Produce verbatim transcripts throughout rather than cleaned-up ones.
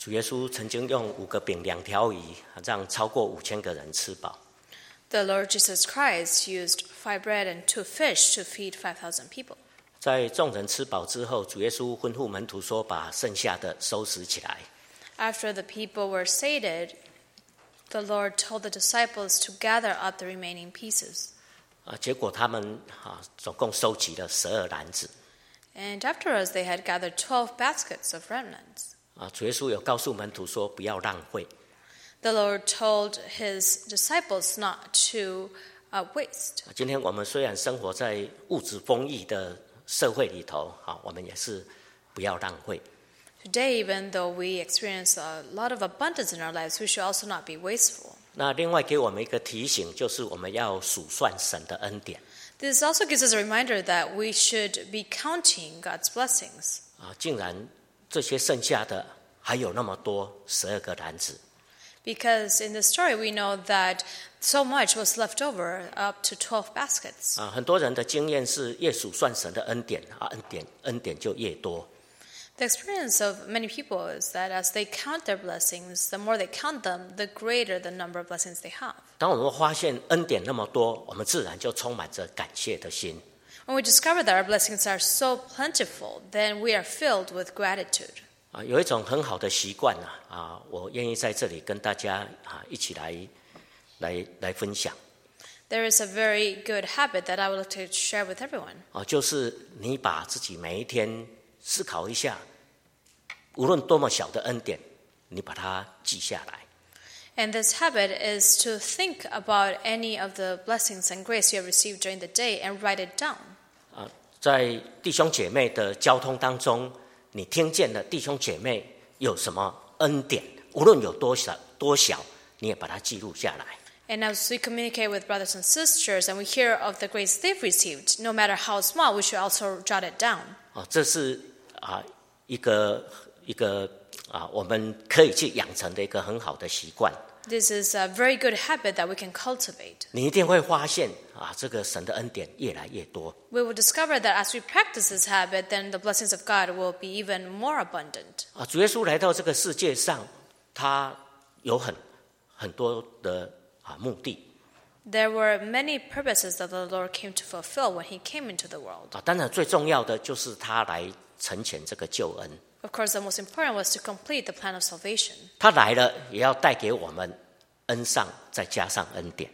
主耶稣曾经用五个饼两条鱼，让超过五千个人吃饱。 The Lord Jesus Christ used five bread and two fish to feed five thousand people. 在众人吃饱之后，主耶稣吩咐门徒说：“把剩下的收拾起来。” After the people were sated, the Lord told the disciples to gather up the remaining pieces. 啊，结果他们啊，总共收集了十二篮子。 And afterwards, they had gathered twelve baskets of remnants. 啊，主耶稣有告诉门徒说：“不要浪费。” The Lord told his disciples not to uh, waste. 今天我们虽然生活在物质丰裕的社会里头，啊，我们也是不要浪费。 Today, even though we experience a lot of abundance in our lives, we should also not be wasteful. 那另外给我们一个提醒，就是我们要数算神的恩典。 This also gives us a reminder that we should be counting God's blessings. 啊，竟然这些剩下的还有那么多，十二个篮子。 Because in the story, we know that so much was left over, up to twelve baskets. 啊，很多人的经验是越数算神的恩典啊，恩典恩典就越多。 The experience of many people is that as they count their blessings, the more they count them, the greater the number of blessings they have. 当我们发现恩典那么多，我们自然就充满着感谢的心。 When we discover that our blessings are so plentiful, then we are filled with gratitude. 啊，有一种很好的习惯啊，啊，我愿意在这里跟大家啊一起来来来分享。 There is a very good habit that I would like to share with everyone. 啊，就是你把自己每一天思考一下，无论多么小的恩典，你把它记下来。 And this habit is to think about any of the blessings and grace you have received during the day and write it down. 啊，在弟兄姐妹的交通当中，你听见了弟兄姐妹有什么恩典，无论有多小多小，你也把它记录下来。 And as we communicate with brothers and sisters and we hear of the grace they've received, no matter how small, we should also jot it down. 啊，这是啊一个一个啊我们可以去养成的一个很好的习惯。 This is a very good habit that we can cultivate. 你一定会发现啊，这个神的恩典越来越多。 We will discover that as we practice this habit, then the blessings of God will be even more abundant. 啊，主耶稣来到这个世界上，他有很很多的啊目的。 There were many purposes that the Lord came to fulfill when he came into the world. 啊，当然最重要的就是他来成全这个救恩。 Of course, the most important was to complete the plan of salvation. 他来了，也要带给我们恩上，再加上恩典。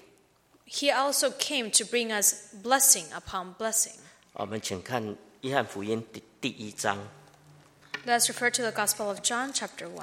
He also came to bring us blessing upon blessing. 我们请看约翰福音第第一章。 Let's refer to the Gospel of John, chapter one.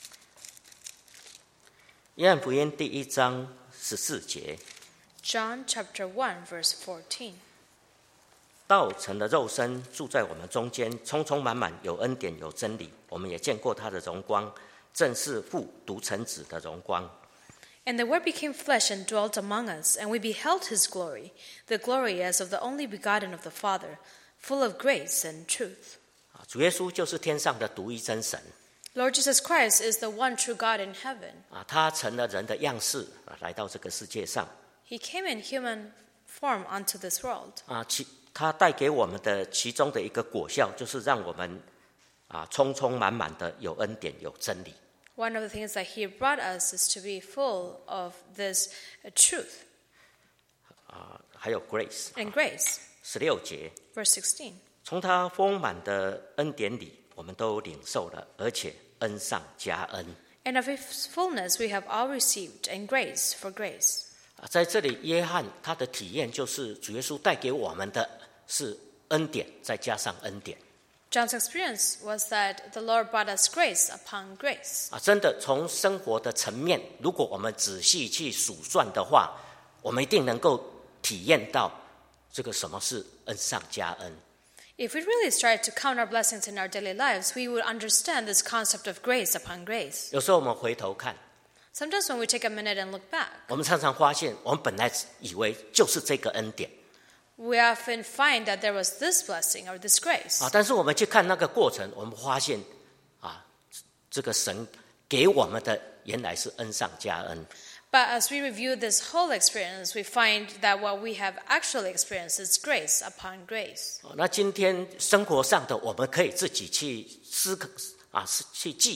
约翰福音第一章十四节。 John, chapter one, verse fourteen. 道成了肉身，住在我们中间，充充满满，有恩典，有真理。我们也见过他的荣光，正是父独生子的荣光。 And the Word became flesh and dwelt among us, and we beheld his glory, the glory as of the only begotten of the Father, full of grace and truth. 主耶稣就是天上的独一真神。 Lord Jesus Christ is the one true God in heaven. 啊，他成了人的样式，来到这个世界上。 He came in human form onto this world. 啊，其他带给我们的其中的一个果效，就是让我们啊充充满满的有恩典，有真理。 One of the things that he brought us is to be full of this truth. 啊，还有 grace。 And grace. 十六节。 Verse sixteen. 从他丰满的恩典里，我们都领受了，而且恩上加恩。 And of his fullness we have all received, and grace for grace. 在这里，约翰他的体验就是主耶稣带给我们的是恩典，再加上恩典。 John's experience was that the Lord brought us grace upon grace. 啊，真的从生活的层面，如果我们仔细去数算的话，我们一定能够体验到这个什么是恩上加恩。 If we really start to count our blessings in our daily lives, we would understand this concept of grace upon grace. 有时候我们回头看， Sometimes when we take a minute and look back, 我们常常发现，我们本来以为就是这个恩典。 we often find that there was this blessing or this grace. 啊，但是我们去看那个过程，我们发现，啊，这个神给我们的原来是恩上加恩。 But as we review this whole experience, we find that what we have actually experienced is grace upon grace. 啊，那今天生活上的，我们可以自己去思考啊，去记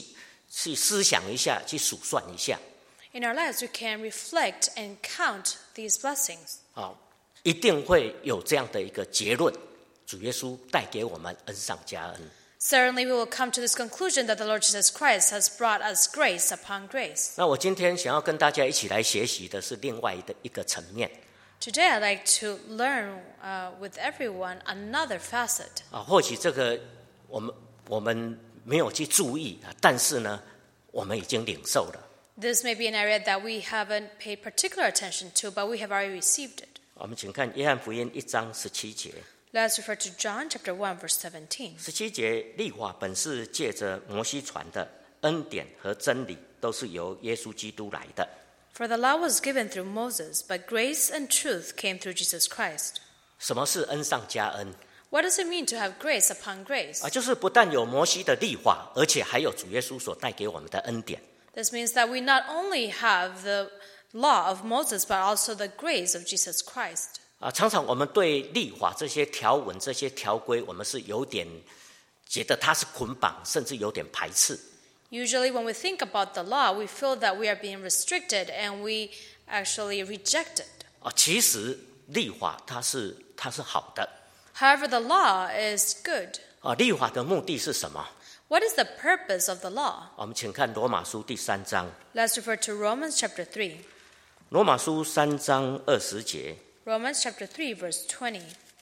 去思想一下，去数算一下。 In our lives, we can reflect and count these blessings. 啊，一定会有这样的一个结论：主耶稣带给我们恩上加恩。 Certainly, we will come to this conclusion that the Lord Jesus Christ has brought us grace upon grace. 那我今天想要跟大家一起来学习的是另外的一个层面。 Today, I'd like to learn uh, with everyone another facet. 啊，或许这个我们我们没有去注意啊，但是呢，我们已经领受了。 This may be an area that we haven't paid particular attention to, but we have already received it. 我们请看约翰福音一章十七节。 Let's refer to John chapter one, verse seventeen. 十七节，律法本是借着摩西传的，恩典和真理都是由耶稣基督来的。 For the law was given through Moses, but grace and truth came through Jesus Christ. 什么是恩上加恩？ What does it mean to have grace upon grace? 啊，就是不但有摩西的律法，而且还有主耶稣所带给我们的恩典。 This means that we not only have the law of Moses, but also the grace of Jesus Christ. 啊，常常我们对律法这些条文、这些条规，我们是有点觉得它是捆绑，甚至有点排斥。 Usually, when we think about the law, we feel that we are being restricted and we actually reject it. 啊，其实律法它是它是好的。 However, the law is good. 啊，律法的目的是什么？ What is the purpose of the law? 我们请看罗马书第三章。 Let's refer to Romans chapter three. 罗马书三章二十节。 Romans chapter three, verse twenty.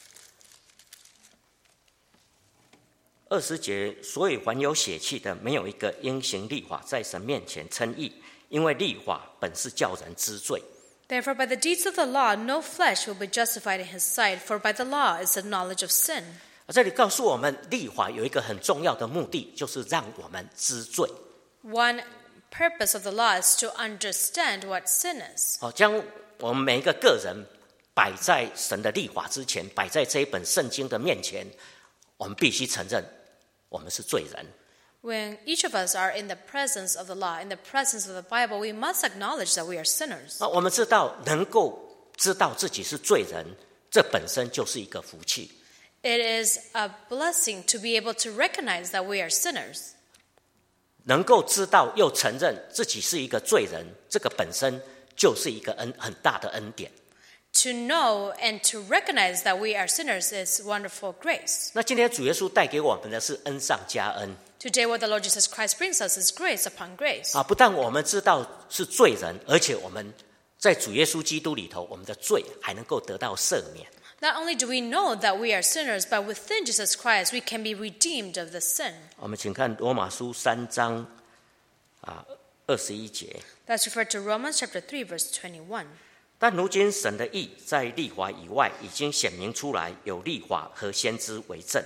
二十节，所以凡有血气的，没有一个因行律法在神面前称义，因为律法本是叫人知罪。 Therefore, by the deeds of the law, no flesh will be justified in his sight, for by the law is the knowledge of sin. 这里告诉我们，律法有一个很重要的目的，就是让我们知罪。 One purpose of the law is to understand what sin is. 哦，将我们每一个个人摆在神的律法之前，摆在这一本圣经的面前，我们必须承认，我们是罪人。 When each of us are in the presence of the law, in the presence of the Bible, we must acknowledge that we are sinners. 那我们知道，能够知道自己是罪人，这本身就是一个福气。 It is a blessing to be able to recognize that we are sinners. 能够知道又承认自己是一个罪人，这个本身就是一个恩很大的恩典。 To know and to recognize that we are sinners is wonderful grace. 那今天主耶稣带给我们的是恩上加恩 Today, what the Lord Jesus Christ brings us is grace upon grace. 啊！不但我们知道是罪人，而且我们在主耶稣基督里头，我们的罪还能够得到赦免。 Not only do we know that we are sinners, but within Jesus Christ, we can be redeemed of the sin. 我们请看罗马书三章啊二十一节。 Let's refer to Romans chapter three, verse twenty-one. 但如今神的义在律法以外已经显明出来，有律法和先知为证。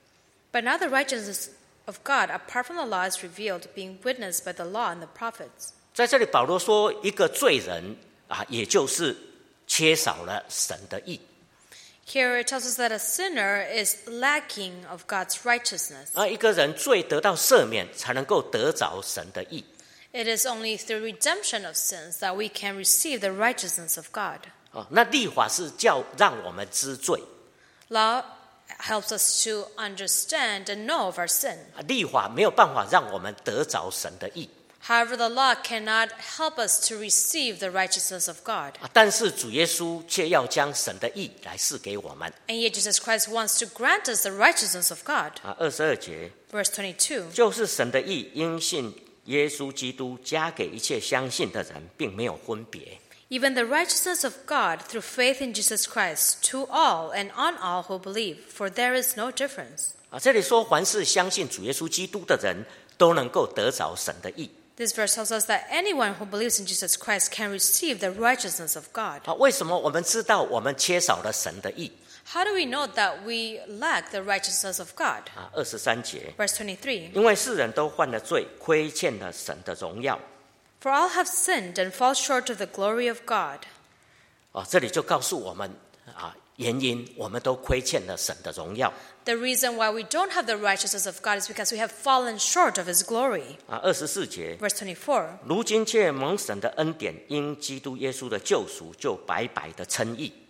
But now the righteousness of God apart from the law is revealed, being witnessed by the law and the prophets. 在这里，保罗说，一个罪人啊，也就是缺少了神的义。 Here it tells us that a sinner is lacking of God's righteousness. 啊，一个人罪得到赦免，才能够得着神的义。 It is only through redemption of sins that we can receive the righteousness of God. 啊，那律法是叫让我们知罪， Law helps us to understand and know of our sin. 啊，律法没有办法让我们得着神的义。 However, the law cannot help us to receive the righteousness of God. 啊，但是主耶稣却要将神的义来赐给我们。 And yet Jesus Christ wants to grant us the righteousness of God. 啊，二十二节， Verse twenty-two. 就是神的义因信耶稣基督加给一切相信的人，并没有分别。 Even the righteousness of God through faith in Jesus Christ to all and on all who believe, for there is no difference. 啊，这里说，凡是相信主耶稣基督的人，都能够得着神的义。 This verse tells us that anyone who believes in Jesus Christ can receive the righteousness of God. 啊，为什么我们知道我们缺少了神的义？ How do we know that we lack the righteousness of God? 啊，二十三节， Verse twenty-three. 因为世人都犯了罪，亏欠了神的荣耀。 For all have sinned and fall short of the glory of God. 啊，这里就告诉我们啊，原因我们都亏欠了神的荣耀。 The reason why we don't have the righteousness of God is because we have fallen short of His glory. 啊，二十四节， Verse twenty-four. 如今却蒙神的恩典，因基督耶稣的救赎，就白白的称义。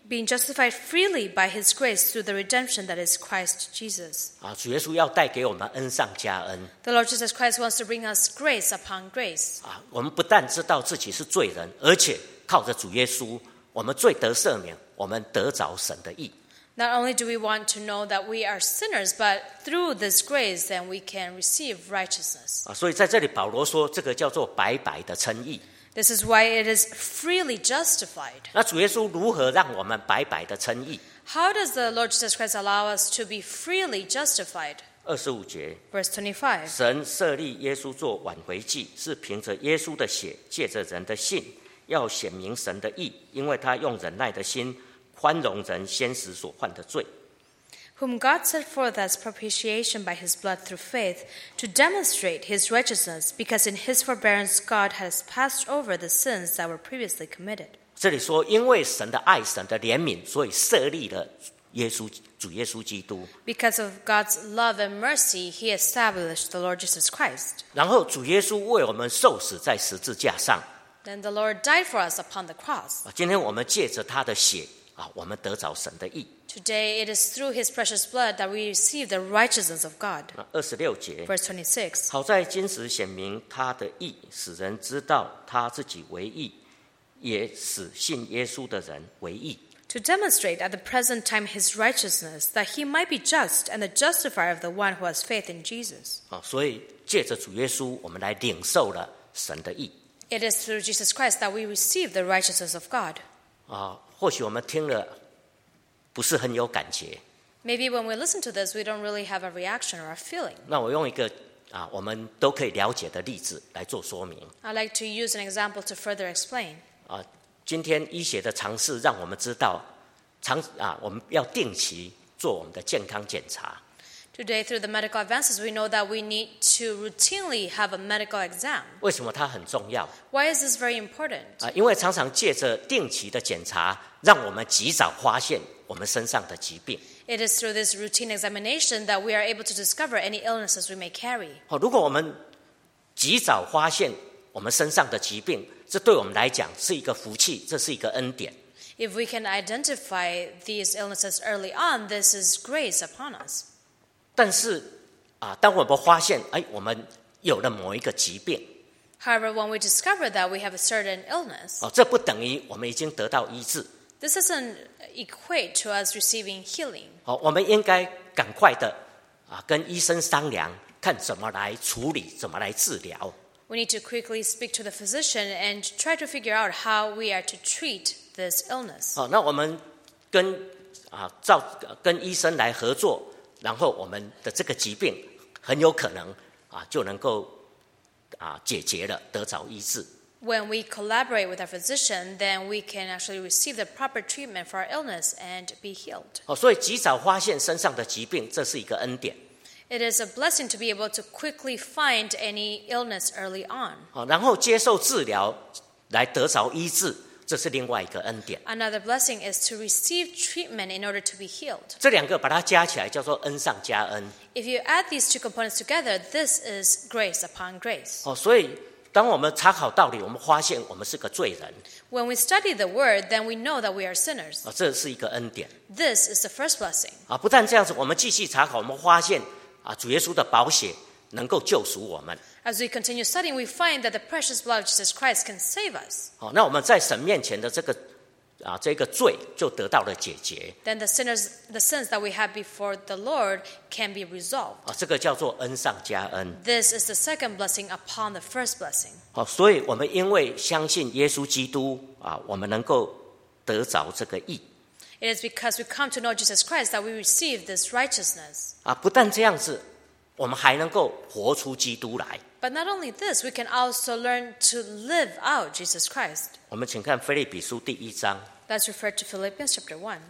being justified freely by his grace through the redemption that is Christ Jesus. 啊，主耶稣要带给我们恩上加恩 The Lord Jesus Christ wants to bring us grace upon grace. 啊！我们不但知道自己是罪人，而且靠着主耶稣，我们罪得赦免，我们得着神的义。 Not only do we want to know that we are sinners, but through this grace, then we can receive righteousness. 啊，所以在这里保罗说，这个叫做白白的称义。 This is why it is freely justified. 那主耶稣如何让我们白白的称义？ How does the Lord Jesus Christ allow us to be freely justified? 二十五节， Verse twenty-five. 神设立耶稣做挽回祭，是凭着耶稣的血，借着人的信，要显明神的义，因为他用忍耐的心宽容人先时所犯的罪。 Whom God set forth as propitiation by his blood through faith, to demonstrate his righteousness, because in his forbearance God has passed over the sins that were previously committed. 这里说，因为神的爱、神的怜悯，所以设立了耶稣主耶稣基督。 Because of God's love and mercy, he established the Lord Jesus Christ. 然后主耶稣为我们受死在十字架上。 Then the Lord died for us upon the cross. 今天我们借着他的血啊，我们得着神的义。 Today it is through his precious blood that we receive the righteousness of God. 二十六节， Verse twenty-six. 好在今时显明他的义，使人知道他自己为义，也使信耶稣的人为义。 To demonstrate at the present time his righteousness, that he might be just and the justifier of the one who has faith in Jesus. 啊，所以借着主耶稣，我们来领受了神的义。 It is through Jesus Christ that we receive the righteousness of God. 啊，或许我们听了不是很有感觉。 Maybe when we listen to this, we don't really have a reaction or a feeling. 那我用一个啊，我们都可以了解的例子来做说明。 I'd like to use an example to further explain. 啊，今天医学的尝试让我们知道，常啊，我们要定期做我们的健康检查。 Today, through the medical advances, we know that we need to routinely have a medical exam. 为什么它很重要？ Why is this very important? 啊，因为常常借着定期的检查，让我们及早发现我们身上的疾病。 It is through this routine examination that we are able to discover any illnesses we may carry. 哦，如果我们及早发现我们身上的疾病，这对我们来讲是一个福气，这是一个恩典。 If we can identify these illnesses early on, this is grace upon us. 但是啊，当我们发现，哎，我们有了某一个疾病， However, when we discover that we have a certain illness, 哦，这不等于我们已经得到医治。 this doesn't equate to us receiving healing. 哦，我们应该赶快的啊，跟医生商量，看怎么来处理，怎么来治疗。 We need to quickly speak to the physician and try to figure out how we are to treat this illness. 哦，那我们跟啊照跟医生来合作，然后我们的这个疾病很有可能啊就能够啊解决了，得着医治。 When we collaborate with our physician, then we can actually receive the proper treatment for our illness and be healed. 哦，所以及早发现身上的疾病，这是一个恩典。 It is a blessing to be able to quickly find any illness early on. 哦，然后接受治疗来得着医治，这是另外一个恩典。 Another blessing is to receive treatment in order to be healed. 这两个把它加起来叫做恩上加恩。 If you add these two components together, this is grace upon grace. 哦，所以当我们查考道理，我们发现我们是个罪人， When we study the word, then we know that we are sinners. 啊，这是一个恩典 This is the first blessing. 啊！不但这样子，我们继续查考，我们发现啊，主耶稣的宝血能够救赎我们。 As we continue studying, we find that the precious blood of Jesus Christ can save us. 好，那我们在神面前的这个啊这个罪就得到了解决 Then the sinners, the sins that we have before the Lord can be resolved. 啊，这个叫做恩上加恩。 This is the second blessing upon the first blessing. 好，所以我们因为相信耶稣基督啊，我们能够得着这个义 It is because we come to know Jesus Christ that we receive this righteousness. 啊。不但这样子，我们还能够活出基督来。 But not only this, we can also learn to live out Jesus Christ. 我们请看腓立比书第一章。 Let's refer to Philippians chapter one.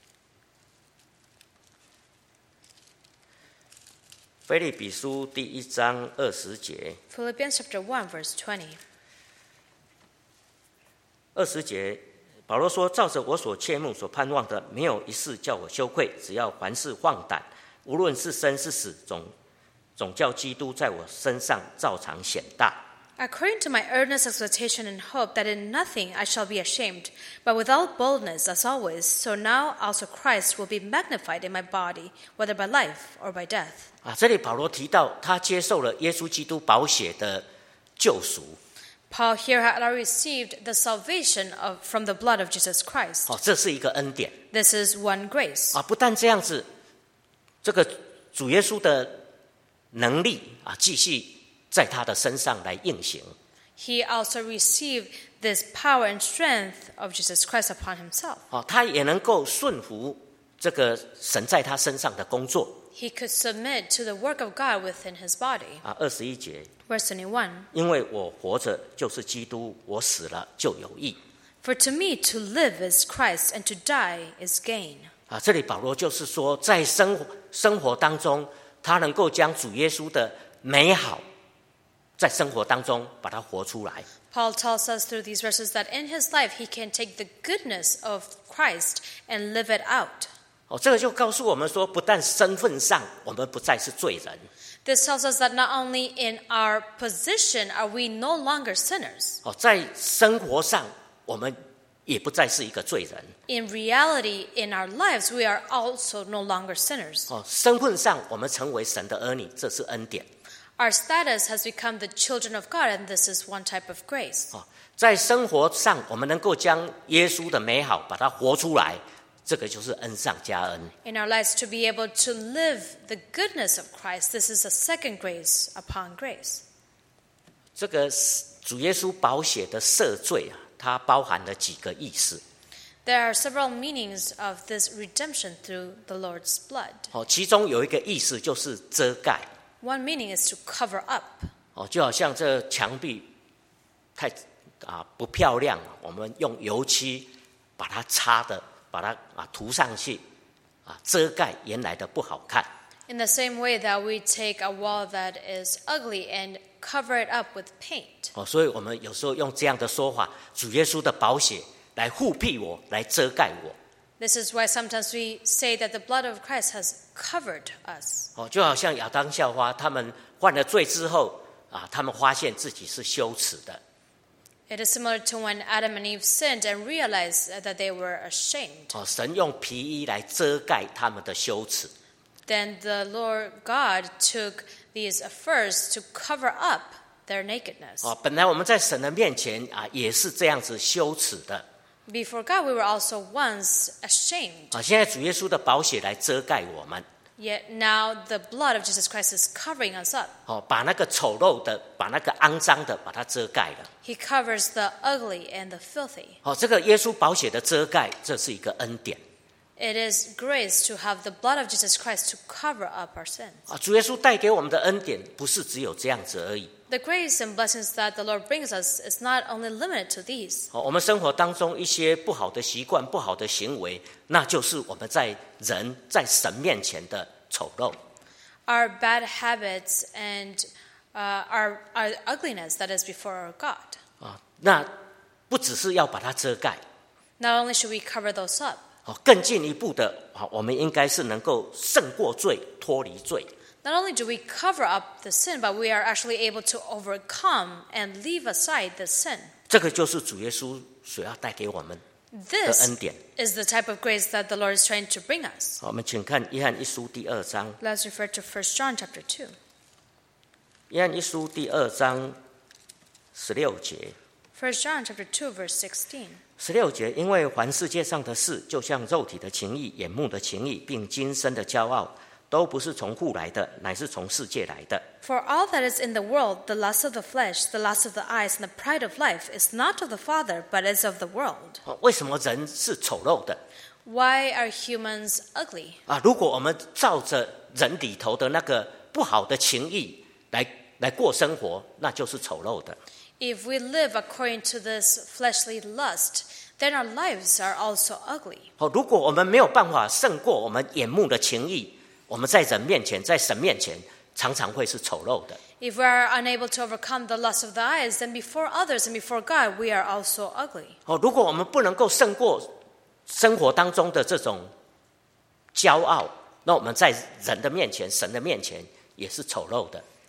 腓立比书第一章二十节， Philippians chapter one, verse twenty. 二十节，保罗说：“照着我所切慕、所盼望的，没有一事叫我羞愧。只要凡事放胆，无论是生是死，总总叫基督在我身上照常显大。” According to my earnest expectation and hope that in nothing I shall be ashamed, but with all boldness as always, so now also Christ will be magnified in my body, whether by life or by death. 啊，这里保罗提到他接受了耶稣基督宝血的救赎。 Paul here had already received the salvation of, from the blood of Jesus Christ. 哦，这是一个恩典 This is one grace. 啊！不但这样子，这个主耶稣的能力啊，继续在他的身上来运行。 He also received this power and strength of Jesus Christ upon himself. 哦，他也能够顺服这个神在他身上的工作。 He could submit to the work of God within his body. 啊，二十一节， Verse twenty-one. 因为我活着就是基督，我死了就有益。 For to me to live is Christ, and to die is gain. 啊，这里保罗就是说，在生活生活当中，他能够将主耶稣的美好，在生活当中把它活出来。 Paul tells us through these verses that in his life he can take the goodness of Christ and live it out. 哦，这个就告诉我们说，不但身份上我们不再是罪人， This tells us that not only in our position are we no longer sinners, 哦，在生活上我们也不再是一个罪人。 in reality, in our lives, we are also no longer sinners. 哦，身份上我们成为神的儿女，这是恩典。 Our status has become the children of God, and this is one type of grace. 哦，在生活上我们能够将耶稣的美好把它活出来，这个就是恩上加恩。 In our lives, to be able to live the goodness of Christ, this is a second grace upon grace. 这个主耶稣宝血的赦罪啊，它包含了几个意思。 There are several meanings of this redemption through the Lord's blood. 哦，其中有一个意思就是遮盖。 One meaning is to cover up. 哦，就好像这墙壁太啊不漂亮，我们用油漆把它擦的，把它啊涂上去，啊遮盖原来的不好看。 In the same way that we take a wall that is ugly and cover it up with paint. 哦，所以我们有时候用这样的说法，主耶稣的宝血来护庇我，来遮盖我。 This is why sometimes we say that the blood of Christ has covered us. 哦，就好像亚当夏娃他们犯了罪之后啊，他们发现自己是羞耻的。 It is similar to when Adam and Eve sinned and realized that they were ashamed. 哦，神用皮衣来遮盖他们的羞耻。 Then the Lord God took these furs to cover up their nakedness. 哦，本来我们在神的面前啊，也是这样子羞耻的。 Before God, we were also once ashamed. 啊，现在主耶稣的宝血来遮盖我们。 Yet now the blood of Jesus Christ is covering us up. 哦，把那个丑陋的，把那个肮脏的，把它遮盖了。 He covers the ugly and the filthy. 哦，这个耶稣宝血的遮盖，这是一个恩典。 It is grace to have the blood of Jesus Christ to cover up our sins. 啊，主耶稣带给我们的恩典，不是只有这样子而已。 The grace and blessings that the Lord brings us is not only limited to these. 哦，我们生活当中一些不好的习惯、不好的行为，那就是我们在人在神面前的丑陋。 Our bad habits and uh, our, our ugliness that is before our God. 啊，那不只是要把它遮盖， Not only should we cover those up, 哦，更进一步的，啊，我们应该是能够胜过罪，脱离罪。 not only do we cover up the sin, but we are actually able to overcome and leave aside the sin. 这个就是主耶稣所要带给我们的 This 恩典。 is the type of grace that the Lord is trying to bring us. 好，我们请看约翰一书第二章。 Let's refer to First John chapter two. 约翰一书第二章十六节。 First John chapter two, verse sixteen. 十六节，因为凡世界上的事，就像肉体的情欲、眼目的情欲，并今生的骄傲，都不是从父来的，乃是从世界来的。 For all that is in the world, the lust of the flesh, the lust of the eyes, and the pride of life, is not of the Father, but is of the world. 哦，为什么人是丑陋的 Why are humans ugly? 啊？如果我们照着人里头的那个不好的情欲来来过生活，那就是丑陋的。 If we live according to this fleshly lust, then our lives are also ugly. 哦，如果我们没有办法胜过我们眼目的情欲，我们在人面前，在神面前，常常会是丑陋的。 If we are unable to overcome the lust of the eyes, then before others and before God, we are also ugly. 哦，如果我们不能够胜过生活当中的这种骄傲，那我们在人的面前、神的面前也是丑陋的。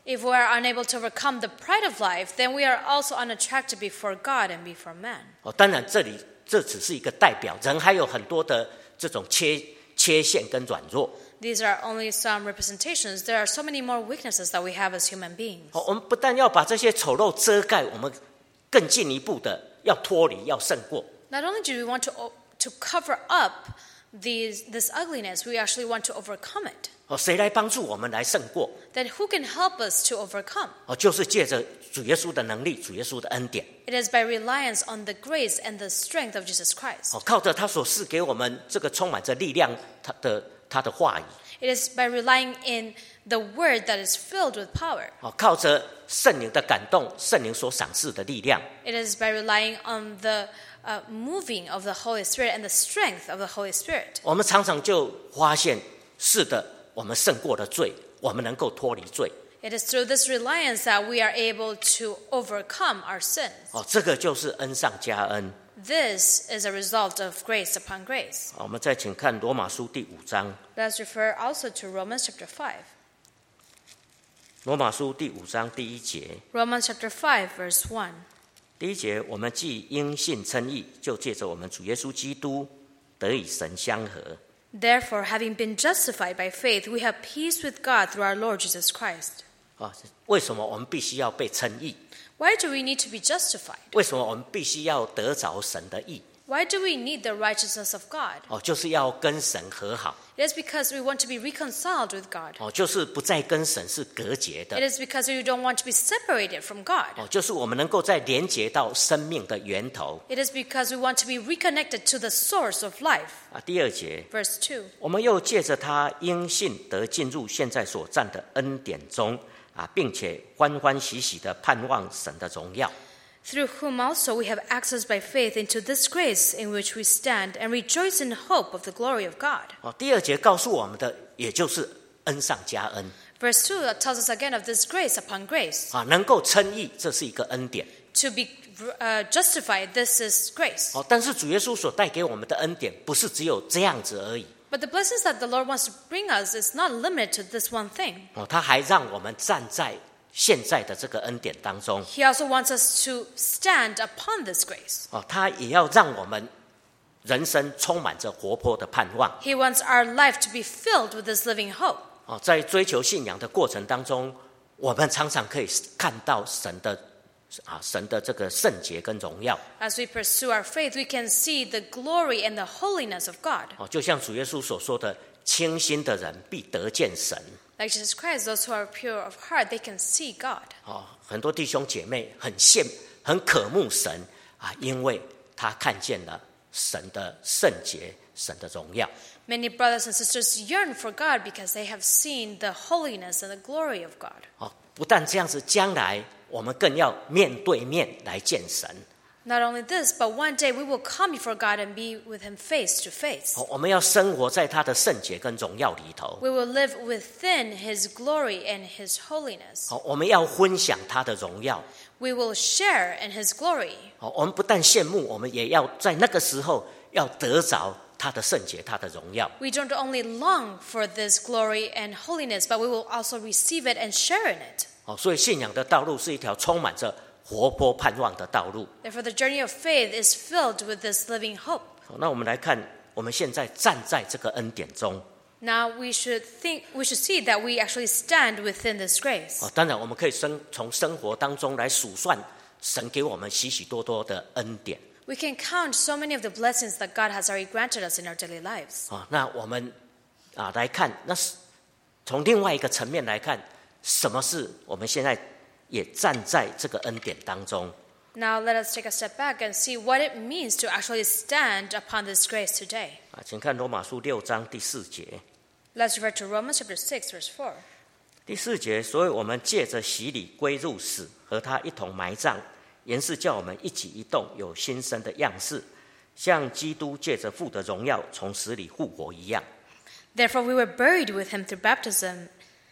If we are unable to overcome the pride of life, then we are also unattractive before God and before man. 哦，当然这里这只是一个代表，人还有很多的这种缺缺陷跟软弱。 These are only some representations. There are so many more weaknesses that we have as human beings. 哦，我们不但要把这些丑陋遮盖，我们更进一步的要脱离，要胜过。 Not only do we want to to cover up these this ugliness, we actually want to overcome it. 哦，谁来帮助我们来胜过？ Then who can help us to overcome? 哦，就是借着主耶稣的能力，主耶稣的恩典。 It is by reliance on the grace and the strength of Jesus Christ. 哦，靠着他所赐给我们这个充满着力量他的他的话语。 It is by relying in the word that is filled with power. 哦，靠着圣灵的感动，圣灵所赏赐的力量。 It is by relying on the uh, moving of the Holy Spirit and the strength of the Holy Spirit. 我们常常就发现，是的，我们胜过了罪，我们能够脱离罪。 It is through this reliance that we are able to overcome our sins. 哦，这个就是恩上加恩。 This is a result of grace upon grace. 我们再请看罗马书第五章。 Let's refer also to Romans chapter five. 罗马书第五章第一节。 Romans chapter five, verse one. 第一节，我们既因信称义，就借着我们主耶稣基督得与神相合。 Therefore, having been justified by faith, we have peace with God through our Lord Jesus Christ. 啊，为什么我们必须要被称义？ Why do we need to be justified? 为什么我们必须要得着神的义？ Why do we need the righteousness of God? 哦，就是要跟神和好。 It is because we want to be reconciled with God. 哦，就是不再跟神是隔绝的。 It is because we don't want to be separated from God. 哦，就是我们能够再连接到生命的源头。 It is because we want to be reconnected to the source of life. 啊，第二节， Verse two. 我们又借着他因信得进入现在所占的恩典中啊，并且欢欢喜喜的盼望神的荣耀。 Through whom also we have access by faith into this grace in which we stand and rejoice in hope of the glory of God. 哦，第二节告诉我们的，也就是恩上加恩 Verse two tells us again of this grace upon grace. 啊，能够称义，这是一个恩典。 To be uh, justified, this is grace. 哦，但是主耶稣所带给我们的恩典，不是只有这样子而已。 But the blessings that the Lord wants to bring us is not limited to this one thing. 哦，他还让我们站在现在的这个恩典当中。 He also wants us to stand upon this grace. 哦，他也要让我们人生充满着活泼的盼望。 He wants our life to be filled with this living hope. 哦，在追求信仰的过程当中，我们常常可以看到神的啊，神的这个圣洁跟荣耀。 As we pursue our faith, we can see the glory and the holiness of God. 哦，就像主耶稣所说的：“清心的人必得见神。” Like Jesus Christ, those who are pure of heart, they can see God. 哦，很多弟兄姐妹很羡很渴慕神啊，因为他看见了神的圣洁、神的荣耀。 Many brothers and sisters yearn for God because they have seen the holiness and the glory of God. 哦，不但这样子，将来我们更要面对面来见神。 Not only this, but one day we will come before God and be with Him face to face. 哦，我们要生活在他的圣洁跟荣耀里头。 We will live within His glory and His holiness. 哦，我们要分享他的荣耀。 We will share in His glory. 哦，我们不但羡慕，我们也要在那个时候要得着他的圣洁、他的荣耀。 We don't only long for this glory and holiness, but we will also receive it and share in it. 哦，所以信仰的道路是一条充满着活泼盼望的道路。 Therefore, the journey of faith is filled with this living hope. 好，那我们来看，我们现在站在这个恩典中。 Now we should think, we should see that we actually stand within this grace. 哦，当然我们可以生从生活当中来数算神给我们许许多多的恩典。 We can count so many of the blessings that God has already granted us in our daily lives. 哦，那我们啊来看，那是从另外一个层面来看，什么是我们现在也站在这个恩典当中。 Now let us take a step back and see what it means to actually stand upon this grace today. 啊，请看罗马书六章第四节。 Let's refer to Romans chapter six, verse four. 第四节，所以我们借着洗礼归入死，和他一同埋葬，原是叫我们一举一动有新生的样式，像基督借着父的荣耀从死里复活一样。 Therefore we were buried with him through baptism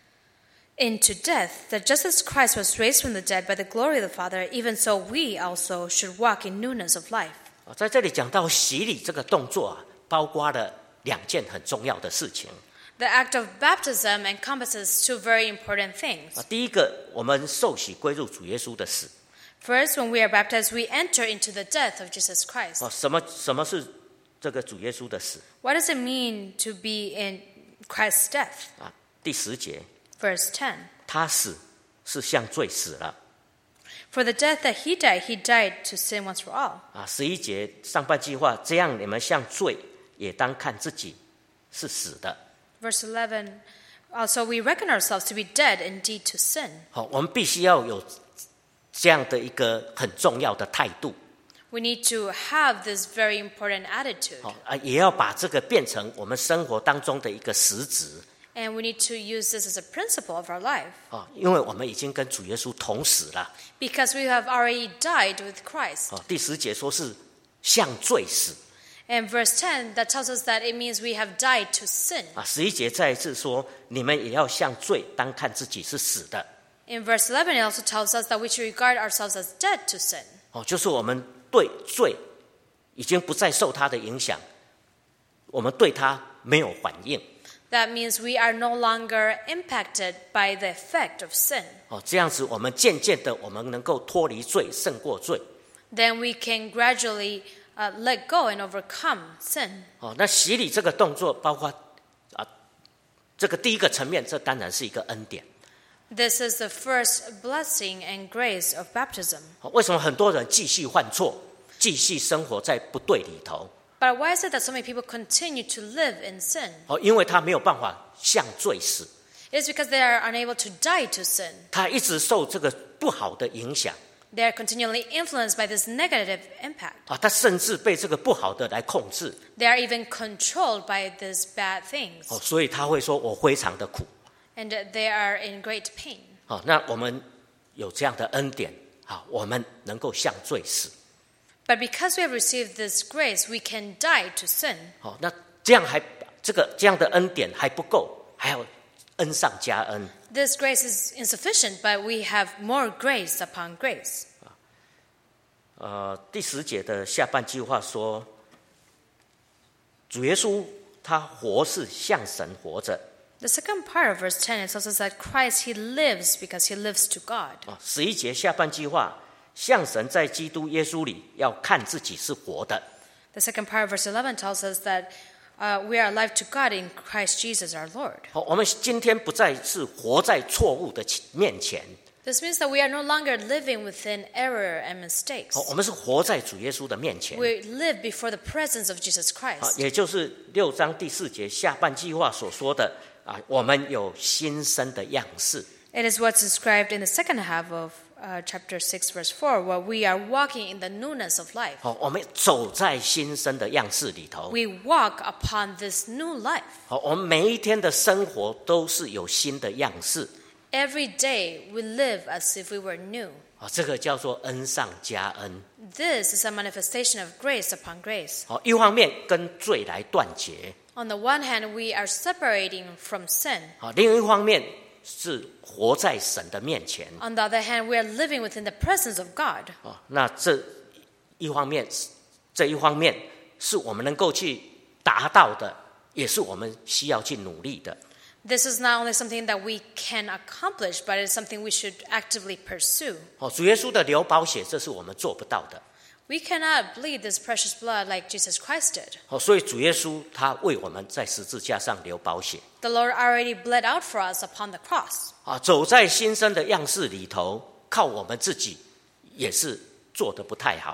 into death, that just as Christ was raised from the dead by the glory of the Father, even so we also should walk in newness of life. 啊，在这里讲到洗礼这个动作啊，包括了两件很重要的事情。 The act of baptism encompasses two very important things. 啊，第一个，我们受洗归入主耶稣的死。 First, when we are baptized, we enter into the death of Jesus Christ. 哦，什么什么是这个主耶稣的死？ What does it mean to be in Christ's death? 啊，第十节， Verse ten. 他死是向罪死了。 For the death that he died, he died to sin once for all. 啊，十一节上半句话，这样你们向罪也当看自己是死的。 Verse eleven. Also, we reckon ourselves to be dead indeed to sin. 好，我们必须要有这样的一个很重要的态度。 We need to have this very important attitude. 好啊，也要把这个变成我们生活当中的一个实质。 And we need to use this as a principle of our life. 啊，因为我们已经跟主耶稣同死了。 Because we have already died with Christ. 啊，第十节说是向罪死。 And verse ten, that tells us that it means we have died to sin. 啊，十一节再一次说，你们也要向罪当看自己是死的。 In verse eleven, it also tells us that we should regard ourselves as dead to sin. 哦，就是我们对罪已经不再受它的影响，我们对它没有反应。 That means we are no longer impacted by the effect of sin. 哦，这样子我们渐渐的，我们能够脱离罪，胜过罪。 Then we can gradually uh, let go and overcome sin. 哦，那洗礼这个动作，包括啊，这个第一个层面，这当然是一个恩典。 This is the first blessing and grace of baptism. 哦，为什么很多人继续犯错，继续生活在不对里头？ But why is it that so many people continue to live in sin? 哦，因为他没有办法向罪死， It is because they are unable to die to sin. 他一直受这个不好的影响 They are continually influenced by this negative impact. 啊，他甚至被这个不好的来控制。 They are even controlled by these bad things. 哦，所以他会说：“我非常的苦。” And they are in great pain. 好，那我们有这样的恩典，好，我们能够向罪死。 But because we have received this grace, we can die to sin. 好，那这样还这个这样的恩典还不够，还要恩上加恩。 This grace is insufficient, but we have more grace upon grace. 呃，第十节的下半句话说，主耶稣他活是向神活着。 The second part of verse ten, it tells us that Christ, he lives because he lives to God. 啊，十一节下半句话，向神在基督耶稣里要看自己是活的。 The second part of verse eleven tells us that uh, we are alive to God in Christ Jesus our Lord. 好，我们今天不再是活在错误的面前， This means that we are no longer living within error and mistakes. 好，我们是活在主耶稣的面前。 We live before the presence of Jesus 啊， Christ. 也就是六章第四节下半句话所说的啊，我们有新生的样式。 It is what's described in the second half of uh, chapter six, verse four, where we are walking in the newness of life. 好，我们走在新生的样式里头。 We walk upon this new life. 好，我们每一天的生活都是有新的样式。 Every day we live as if we were new. 啊，这个叫做恩上加恩。 This is a manifestation of grace upon grace. 好，一方面跟罪来断绝， On the one hand, we are separating from sin. 好，另一方面是活在神的面前。 On the other hand, we are living within the presence of God. 啊，那这一方面，这一方面是我们能够去达到的，也是我们需要去努力的。 This is not only something that we can accomplish, but it's something we should actively pursue. 哦，主耶稣的流宝血，这是我们做不到的。 We cannot bleed this precious blood like Jesus Christ did. 哦，所以主耶稣他为我们在十字架上流宝血。 The Lord already bled out for us upon the cross. 啊，走在新生的样式里头，靠我们自己也是做得不太好。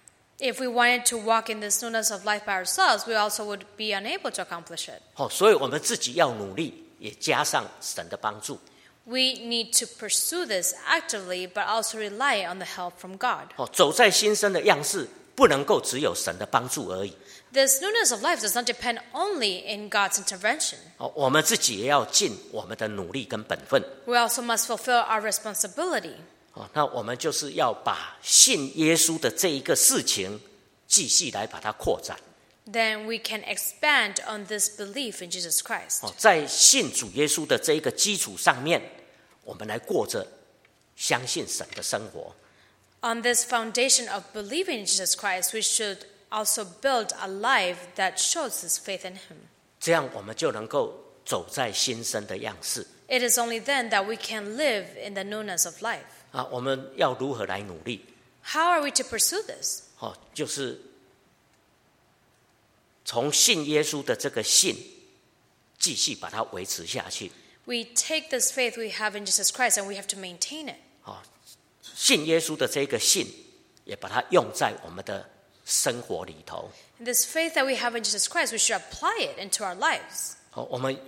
If we wanted to walk in this newness of life by ourselves, we also would be unable to accomplish it. 哦，所以我们自己要努力，也加上神的帮助。 We need to pursue this actively, but also rely on the help from God. 哦，走在新生的样式，不能够只有神的帮助而已。 This newness of life does not depend only in God's intervention. 哦，我们自己也要尽我们的努力跟本分。 We also must fulfill our responsibility. 哦，那我们就是要把信耶稣的这一个事情，继续来把它扩展。 Then we can expand on this belief in Jesus Christ. 哦，在信主耶稣的这一个基础上面，我们来过着相信神的生活。 On this foundation of believing in Jesus Christ, we should also build a life that shows this faith in Him. 这样我们就能够走在新生的样式。 It is only then that we can live in the newness of life. 啊，我们要如何来努力？ How are we to pursue this? 哦，就是从信耶稣的这个信，继续把它维持下去。 We take this faith we have in Jesus Christ and we have to maintain it. 哦，信耶稣的这个信，也把它用在我们的生活里头。 And this faith that we have in Jesus Christ, we should apply it into our lives. 哦，我们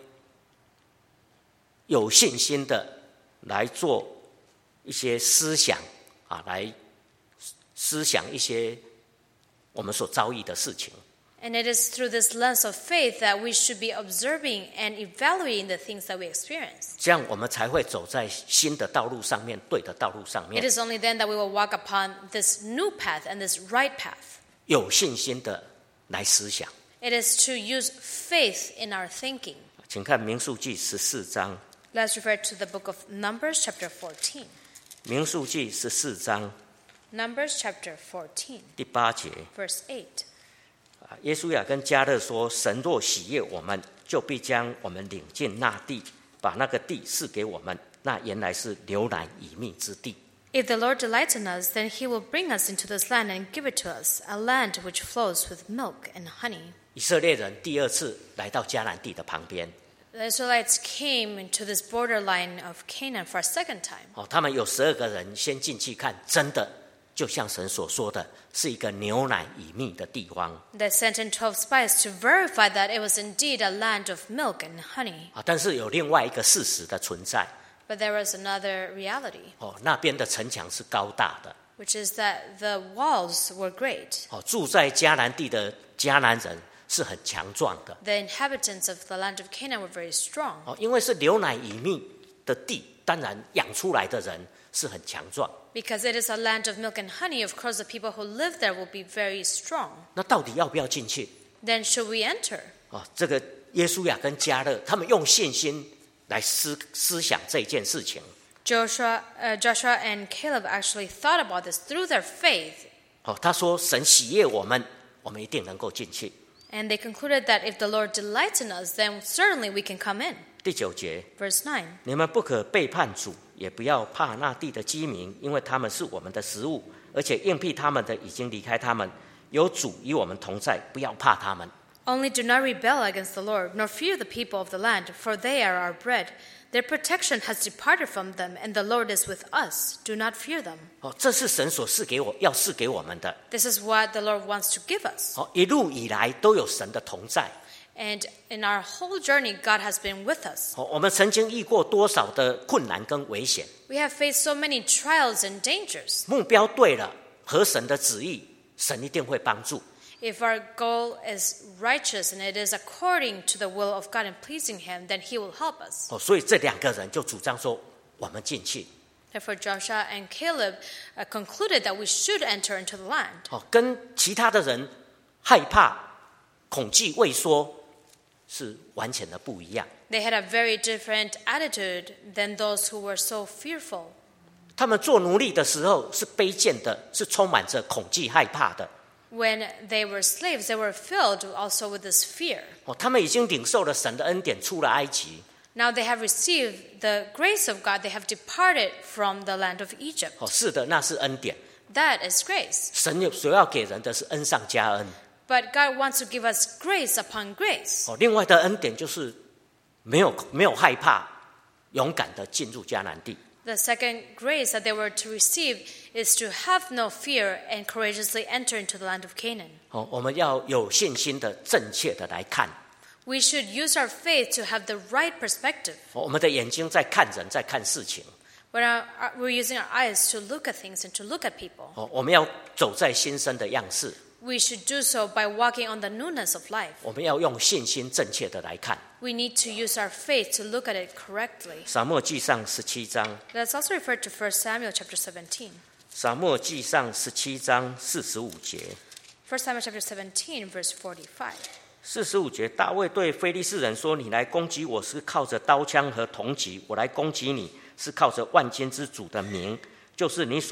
有信心的来做一些思想啊，来思想一些我们所遭遇的事情。 And it is through this lens of faith that we should be observing and evaluating the things that we experience. 这样我们才会走在新的道路上面，对的道路上 It 面。 is only then that we will walk upon this new path and this right path. 有信心的来思想。 It is to use faith in our thinking. 请看民数记十四章， Let's refer to the book of Numbers chapter fourteen. 民数记十四章 Numbers chapter fourteen, 第八节。 verse eight. 啊，耶稣亚跟迦勒说：“神若喜悦我们，就必将我们领进那地，把那个地赐给我们。那原来是流奶与蜜之地。” If the Lord delights in us, then he will bring us into this land and give it to us, a land which flows with milk and honey. 以色列人第二次来到迦南地的旁边， The Israelites came into this borderline of Canaan for a second time. 哦，他们有十二个人先进去看，真的就像神所说的，是一个牛奶与蜜的地方 They sent in twelve spies to verify that it was indeed a land of milk and honey. 啊。但是有另外一个事实的存在， But there was another reality, 哦，那边的城墙是高大的， which is that the walls were great. 哦，住在迦南地的迦南人是很强壮的， The inhabitants of the land of Canaan were very strong. 哦，因为是流奶与蜜的地，当然养出来的人是很强壮。 Because it is a land of milk and honey, of course the people who live there will be very strong. 那到底要不要进去？ Then should we enter? 哦，这个耶稣亚跟迦勒他们用信心来思思想这件事情。 Joshua, uh, Joshua and Caleb actually thought about this through their faith. 哦，他说神喜悦我们，我们一定能够进去。 And they concluded that if the Lord delights in us, then certainly we can come in. 第九节， Verse nine. 你们不可背叛主，也不要怕那地的居民，因为他们是我们的食物，而且应聘他们的已经离开他们。有主与我们同在，不要怕他们。 Only do not rebel against the Lord, nor fear the people of the land, for they are our bread. Their protection has departed from them, and the Lord is with us. Do not fear them. 哦，这是神所赐给我要赐给我们的。 This is what the Lord wants to give us. 哦，一路以来都有神的同在。 And in our whole journey, God has been with us. 哦，我们曾经遇过多少的困难跟危险， We have faced so many trials and dangers. 目标对了，合神的旨意，神一定会帮助。 If our goal is righteous and it is according to the will of God and pleasing Him, then He will help us. 哦，所以这两个人就主张说，我们进去。 Therefore, Joshua and Caleb uh, concluded that we should enter into the land. 哦，跟其他的人害怕、恐惧、畏缩是完全的不一样。 They had a very different attitude than those who were so fearful. 他们做奴隶的时候是卑贱的，是充满着恐惧、害怕的。 When they were slaves, they were filled also with this fear. 哦，他们已经领受了神的恩典，出了埃及。 Now they have received the grace of God. They have departed from the land of Egypt. 哦，是的，那是恩典。 That is grace. 神有所要给人的是恩上加恩。 But God wants to give us grace upon grace. 哦，另外的恩典就是没有没有害怕，勇敢的进入迦南地。 The second grace that they were to receive is to have no fear and courageously enter into the land of Canaan. 哦，我们要有信心的、正确的来看。 We should use our faith to have the right perspective. 哦，我们的眼睛在看人，在看事情。 When our, our, we're using our eyes to look at things and to look at people, 哦，我们要走在新生的样式。 we should do so by walking on the newness of life. 我们要用信心正确的来看。 We need to use our faith to look at it correctly. 撒母耳记上十七章， Let's also refer to First Samuel chapter seventeen. 撒母耳记上十七章四十五节。 First Samuel chapter seventeen, verse forty-five. 四十五节，大卫对非利士人说：“你来攻击我是靠着刀枪和铜戟，我来攻击你是靠着万军之主的名，就是你所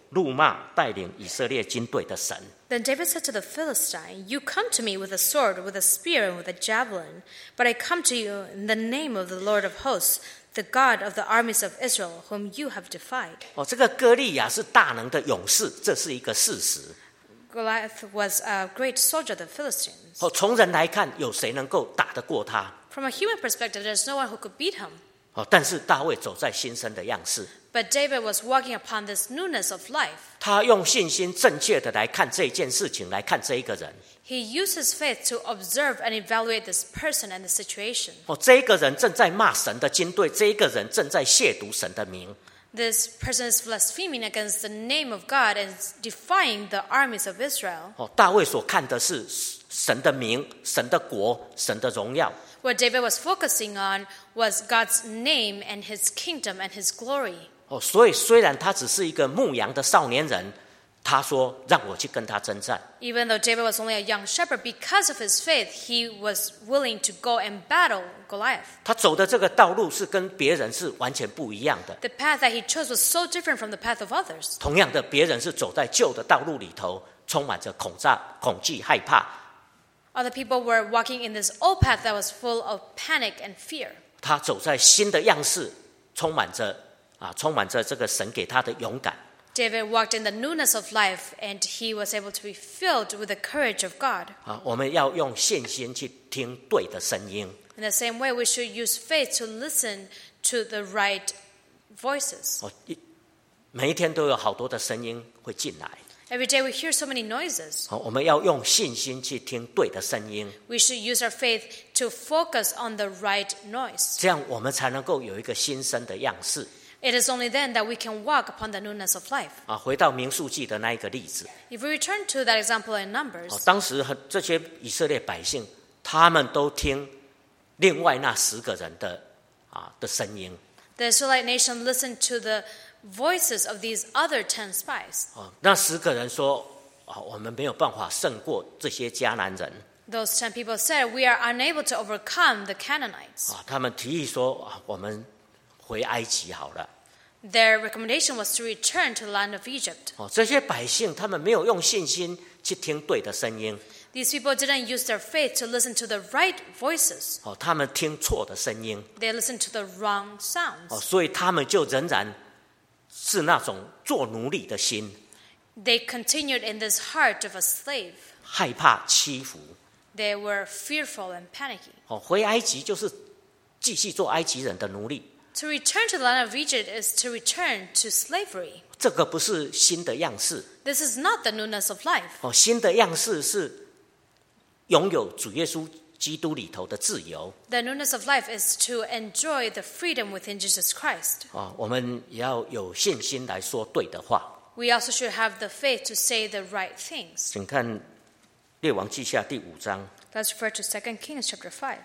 怒骂带领以色列军队的神。 Then David said to the Philistine, You come to me with a sword, with a spear, and with a javelin, but I come to you in the name of the Lord of hosts, the God of the armies of Israel, whom you have defied. 哦，这个歌利亚是大能的勇士，这是一个事实。 Goliath was a great soldier of the Philistines. 哦，从人来看，有谁能够打得过他？ From a human perspective, there's no one who could beat him. 哦，但是大卫走在新生的样式， But David was walking upon this newness of life. 他用信心正确的来看这件事情，来看这一个人。 He used his faith to observe and evaluate this person and the situation. 哦，这一个人正在骂神的军队，这一个人正在亵渎神的名。 This person is blaspheming against the name of God and is defying the armies of Israel. 哦，大卫所看的是神的名、神的国、神的荣耀。 What David was focusing on was God's name and his kingdom and his glory. 哦，所以虽然他只是一个牧羊的少年人，他说让我去跟他征战。 Even though David was only a young shepherd, because of his faith, he was willing to go and battle Goliath. 他走的这个道路是跟别人是完全不一样的。 The path that he chose was so different from the path of others. 同样的，别人是走在旧的道路里头，充满着恐诈、恐惧、害怕。 Other people were walking in this old path that was full of panic and fear. 他走在新的样式，充满着啊，充满着这个神给他的勇敢。 David walked in the newness of life, and he was able to be filled with the courage of God. 啊，我们要用信心去听对的声音。 In the same way, we should use faith to listen to the right voices. 哦，一每一天都有好多的声音会进来。 Every day we hear so many noises. 好，我们要用信心去听对的声音， We should use our faith to focus on the right noise. 这样我们才能够有一个新生的样式。 It is only then that we can walk upon the newness of life. 啊，回到民数记的那一个例子， If we return to that example in Numbers, 哦，当时很这些以色列百姓，他们都听另外那十个人的啊的声音。 the Israelite nation listened to the voices of these other ten spies. 哦，那十个人说啊，我们没有办法胜过这些迦南人。 Those ten people said, We are unable to overcome the Canaanites. 啊，他们提议说啊，我们回埃及好了。 Their recommendation was to return to the land of Egypt. 哦，这些百姓他们没有用信心去听对的声音， These people didn't use their faith to listen to the right voices. 哦，他们听错的声音， They listened to the wrong 哦， sounds. 所以他们就仍然是那种做奴隶的心， They continued in this heart of a slave. 害怕欺负。 They were fearful and panicky. 哦，回埃及就是继续做埃及人的奴隶， To return to the land of Egypt is to return to slavery. 这个不是新的样式。 This is not the newness of life. 哦，新的样式是拥有主耶稣基督里头的自由。 The newness of life is to enjoy the freedom within Jesus Christ. 哦，我们也要有信心来说对的话。 We also should have the faith to say the right things. 请看列王记下第五章， Let's refer to Second Kings chapter five.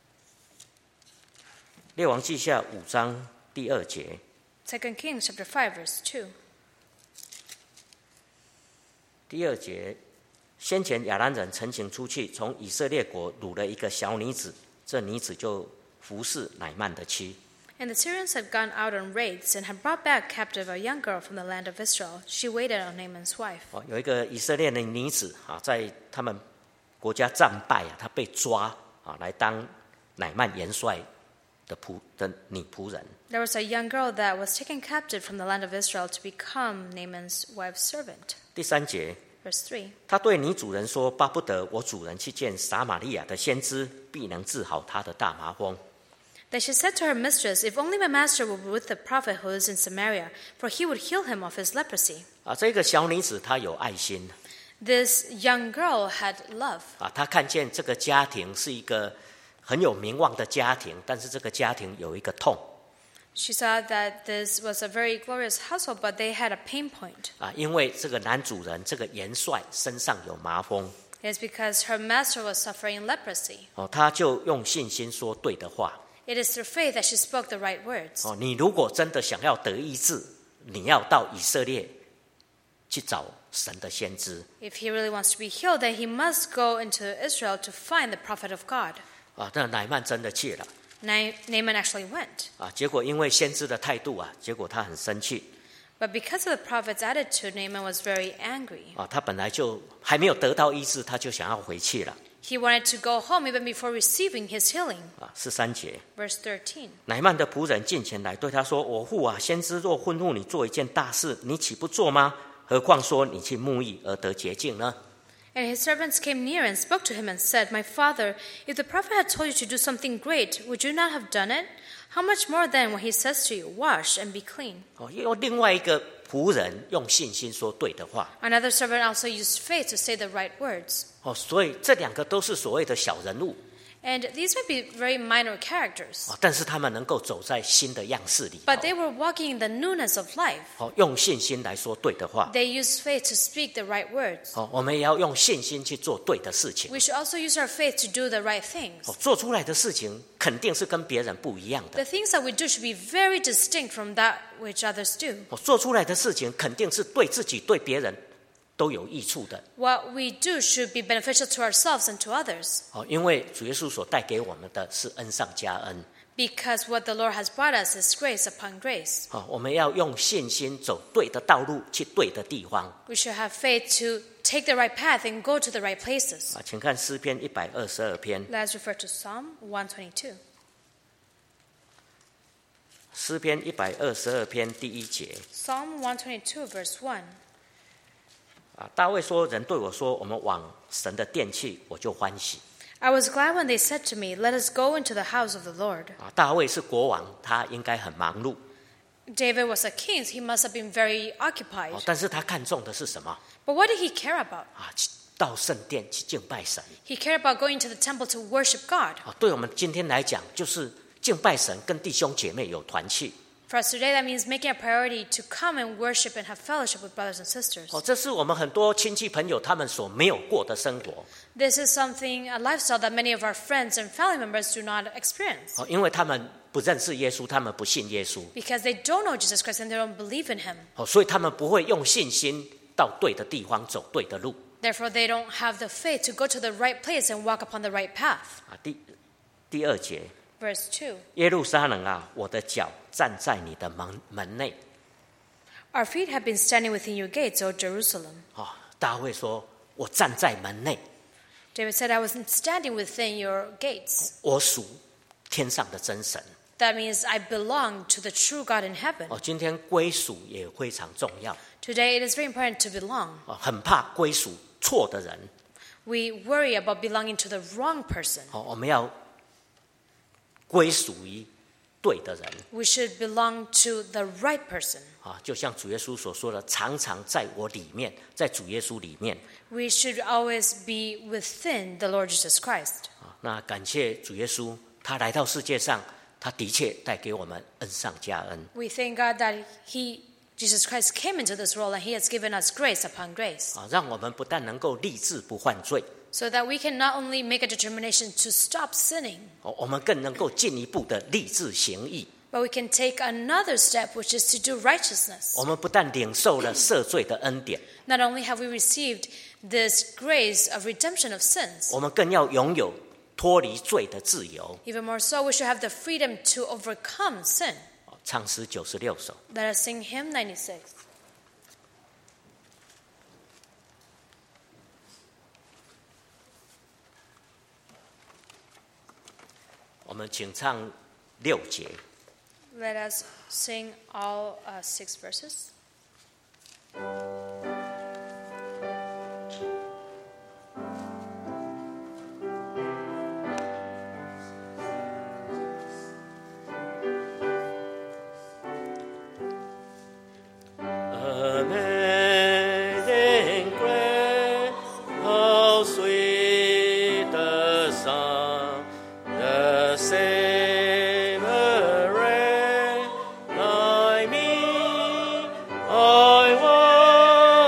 列王记下五章第二节。 Second Kings chapter five, verse two. 第二节，先前亚兰人曾经出去，从以色列国掳了一个小女子，这女子就服侍乃曼的妻。 And the Syrians had gone out on raids and had brought back captive a young girl from the land of Israel. She waited on Naaman's wife. 哦，有一个以色列的女子啊，在他们国家战败啊，她被抓啊，来当乃曼元帅的仆的女仆人。 There was a young girl that was taken captive from the land of Israel to become Naaman's wife's servant. 第三节， Verse three. 他对女主人说：“巴不得我主人去见撒玛利亚的先知，必能治好他的大麻风。” Then she said to her mistress, If only my master were with the prophet who is in Samaria, for he would heal him of his leprosy. 啊，这个小女子她有爱心 This young girl had love. 啊，她看见这个家庭是一个很有名望的家庭，但是这个家庭有一个痛 She saw that this was a very glorious household, but they had a pain point. 啊，因为这个男主人这个元帅身上有麻风 It's because her master was suffering leprosy. 哦，他就用信心说对的话 It is through faith that she spoke the right words. 哦。你如果真的想要得医治，你要到以色列去找神的先知 If he really wants to be healed, then he must go into Israel to find the prophet of God. 啊。那乃曼真的去了 Na- Naaman actually went. 啊，结果因为先知的态度啊，结果他很生气 But But because of the prophet's attitude, Naaman was very angry. 啊，他本来就还没有得到医治，他就想要回去了。 He wanted to go home even before receiving his healing. 啊，十三节， Verse thirteen. 乃曼的仆人近前来对他说：“我父啊，先知若吩咐你做一件大事，你岂不做吗？何况说你去沐浴而得洁净呢？” And his servants came near and spoke to him and said, My father, if the prophet had told you to do something great, would you not have done it? How much more then when he says to you, Wash and be clean? 哦，用另外一个仆人用信心说对的话。 Another servant also used faith to say the right words. 哦，所以这两个都是所谓的小人物。 And these might be very minor characters, 哦，但是他们能够走在新的样式里头。 but they were walking in the newness of life. 哦，用信心来说对的话。 They used faith to speak the right words. 哦，我们也要用信心去做对的事情。 We should also use our faith to do the right things. 哦，做出来的事情肯定是跟别人不一样的。 The things that we do should be very distinct from that which others do. 哦，做出来的事情肯定是对自己、对别人都有益处的。 What we do should be beneficial to ourselves and to others. 哦，因为主耶稣所带给我们的是恩上加恩。 Because what the Lord has brought us is grace upon grace. 哦，我们要用信心走对的道路，去对的地方。 We should have faith to take the right path and go to the right places. 啊，请看诗篇一百二十二篇。 Let's refer to Psalm one twenty-two. 诗篇一百二十二篇第一节。 Psalm one twenty-two, verse one. 啊，大卫说：“人对我说，我们往神的殿去，我就欢喜。” I was glad when they said to me, Let us go into the house of the Lord. 啊，大卫是国王，他应该很忙碌。 David was a king, so he must have been very 哦 occupied. 但是他看重的是什么？ But what did he care about? 啊，去到圣殿去敬拜神。 He cared about going to the temple to worship God. 啊，对我们今天来讲，就是敬拜神，跟弟兄姐妹有团契。 For us today, that means making a priority to come and worship and have fellowship with brothers and sisters. 哦，这是我们很多亲戚朋友他们所没有过的生活。 This is something, a lifestyle that many of our friends and family members do not experience. 哦，因为他们不认识耶稣，他们不信耶稣。 Because they don't know Jesus Christ and they don't believe in him. 哦，所以他们不会用信心到对的地方走对的路。 Therefore, they don't have the faith to go to the right place and walk upon the right path. 啊，第第二节。 Verse two. 耶路撒冷啊，我的脚站在你的门门内。 Our feet have been standing within your gates, O Jerusalem. 哦，大卫说：“我站在门内， David said, I was standing within your gates. 我属天上的真神。 That means I belong to the true God in heaven. 哦，今天归属也非常重要。 Today, it is very important to belong. 哦，很怕归属错的人。 We worry about belonging to the wrong person. 哦，我们要归属于对的人。 We should belong to the right person. 啊，就像主耶稣所说的，常常在我里面，在主耶稣里面。 We should always be within the Lord Jesus Christ. 啊，那感谢主耶稣，他来到世界上，他的确带给我们恩上加恩。 We thank God that He, Jesus Christ, came into this world and He has given us grace upon grace. 啊，让我们不但能够立志不犯罪， So that we can not only make a determination to stop sinning, 哦，我们更能够进一步的立志行义。 but we can take another step, which is to do righteousness. 我们不但领受了赦罪的恩典， Not only have we received this grace of redemption of sins, 我们更要拥有脱离罪的自由。 even more so, we should have the freedom to overcome sin. 哦唱诗九十六首。 Let us sing hymn ninety-six. 我们请唱六节。 Let us sing all uh, six verses. Amazing grace, how sweet the sound, the Savior raised like me. I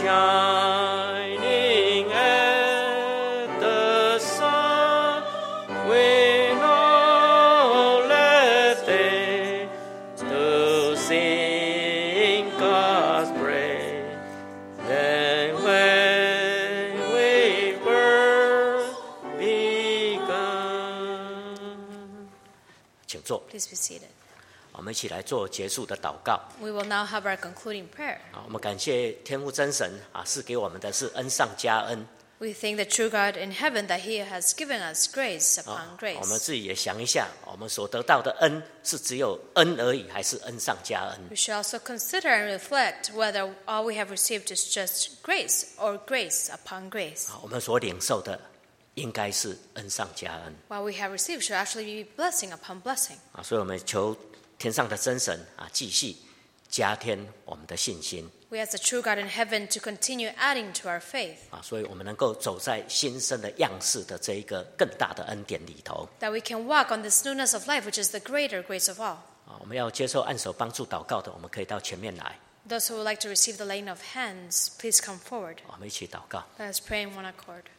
shining as the sun, when all let day to sing God's praise. Then when we first begun， 请坐。 Please be seated. 我们一起来做结束的祷告。 We will now have our concluding prayer. 啊，我们感谢天父真神啊，赐给我们的是恩上加恩。 We thank the true God in heaven that He has given us grace 啊 upon， 我们 grace. 自己也想一下，我们所得到的恩是只有恩而已，还是恩上加恩？ We should also consider and reflect whether all we have received is just grace or grace upon grace. 啊，我们所领受的应该是恩上加恩。 What we have received should actually be blessing upon blessing. 啊，所以我们求天上的真神啊，继续加添我们的信心。 We ask the true God in heaven to continue adding to our faith, 啊，所以我们能够走在新生的样式的这一个更大的恩典里头。 that we can walk on this newness of life, which is the greater grace of all. 啊，我们要接受按手帮助祷告的，我们可以到前面来， Those who would like to receive the laying of hands, please come forward. 我们一起祷告。 Let us pray in one accord.